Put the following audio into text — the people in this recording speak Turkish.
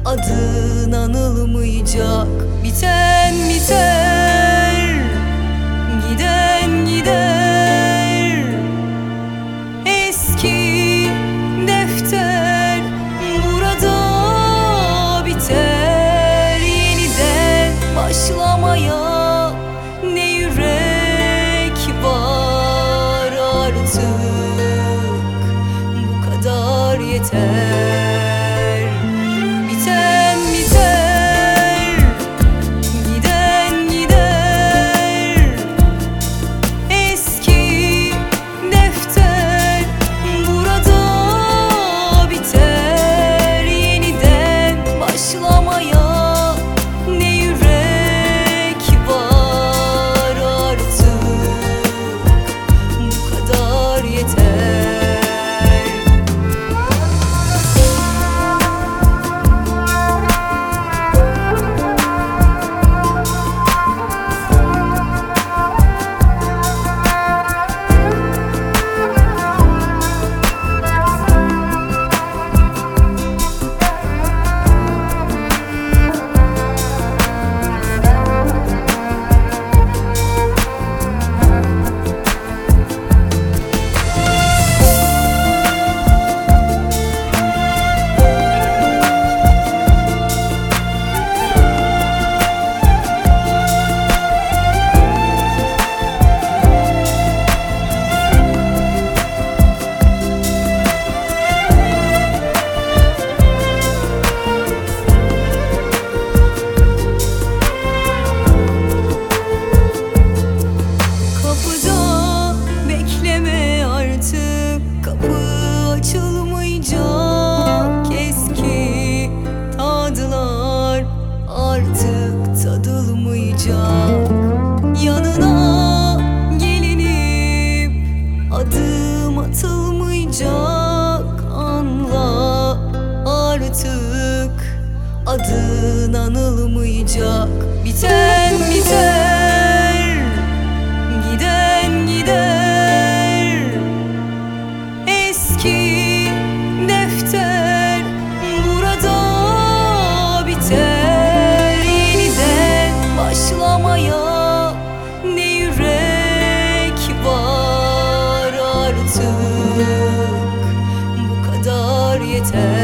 adın anılmayacak. Biten biter, giden gider. Eski defter burada biter. Yeniden başlamaya ne yürek var artık. Bu kadar yeter. Biten biter, giden gider. Eski defter burada biter. Yeniden başlamaya ne yürek var artık. Bu kadar yeter. Kapı açılmayacak. Eski tadılar artık tadılmayacak. Yanına gelinip adım atılmayacak. Anla artık, adın anılmayacak. Biten biter, giden gider. Eski defter burada biter. Yeniden başlamaya ne yürek var artık. Bu kadar yeter.